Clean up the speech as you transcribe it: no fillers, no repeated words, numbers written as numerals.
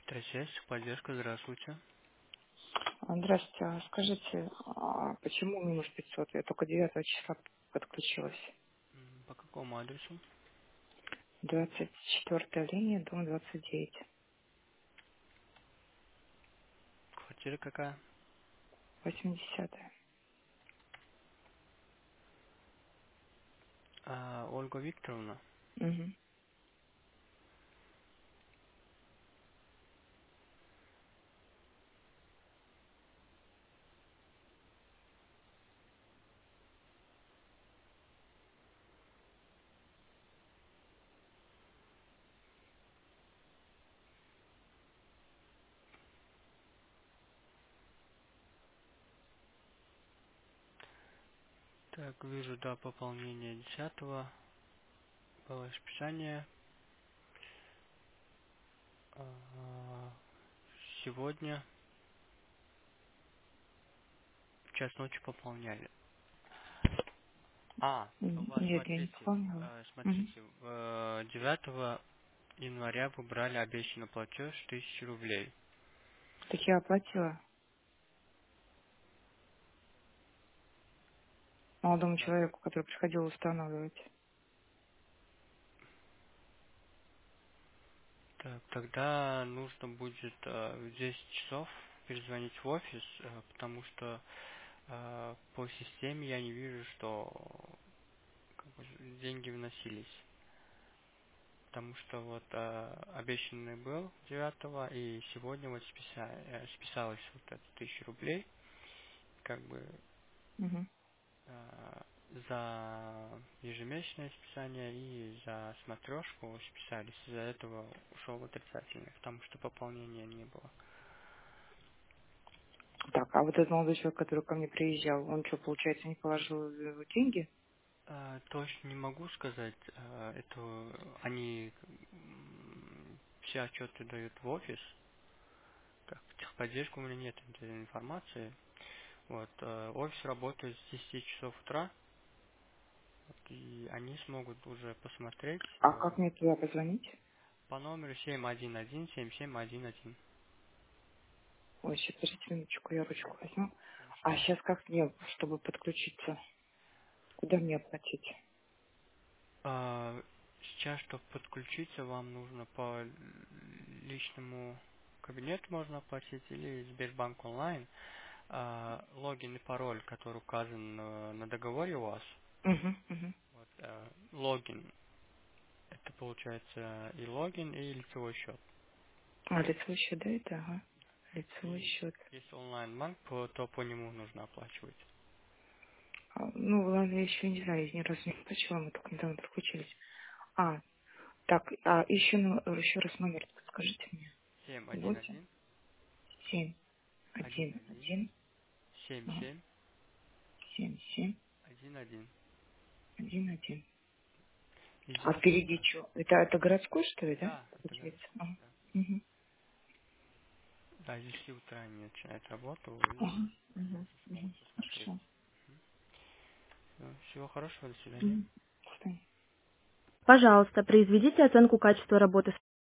Трясясь, поддержка, здравствуйте. Здравствуйте. Скажите, почему минус 500? Я только 9 числа подключилась. По какому адресу? 24-я линия, дом 29. Квартира какая? 80-я. Ольга Викторовна. Угу. Так, вижу, да, пополнение 10-го. Было списание. А, Сегодня в час ночи пополняли. У вас, Нет, я не смотрите, пополнила. Угу. смотрите, 9 января вы брали обещанный платеж 1000 рублей. Так я оплатила молодому Так, человеку, который приходил устанавливать. так, тогда нужно будет в 10 часов перезвонить в офис, потому что по системе я не вижу, что как бы деньги вносились. Потому что вот обещанный был 9 и сегодня вот списалось вот это 1000 рублей, как бы Угу. э, за ежемесячное списание и за смотрешку списались. Из-за этого ушел в отрицательный, потому что пополнения не было. Так, а вот этот молодой человек, который ко мне приезжал, он что, получается, не положил деньги? Точно не могу сказать. Это они все отчеты дают в офис. Как техподдержку у меня нет этой информации. Вот, офис работает с 10 часов утра, вот, и они смогут уже посмотреть А как мне туда позвонить? по номеру 711-7711. Ой, сейчас, подождите минуточку, я ручку возьму. А Хорошо. сейчас как мне, чтобы подключиться? Куда мне оплатить? Сейчас, чтобы подключиться, вам нужно по личному кабинету можно оплатить или Сбербанк онлайн. Логин и пароль, который указан на договоре у вас. Угу, угу. Вот, логин, это получается и логин, и лицевой счет. А, лицевой счет, да, это, ага. Лицевой И счет. если онлайн-банк, то по нему нужно оплачивать. Ну, ладно, я еще не знаю, я ни разу не оплачивала, мы только недавно подключились. Так, еще раз номер подскажите мне. 8, 711 7, 1, 11 1, 77 7, 7, 11. 1, 1. И А здесь, впереди что? Это городской, что ли, да? да, это Получается. городской, Ага. да. Угу. Да, с 10 утра они начинают работу, вы Ага. Угу. уже Угу. смогут посмотреть. Хорошо. Всего хорошего, до свидания. Угу. Пожалуйста, произведите оценку качества работы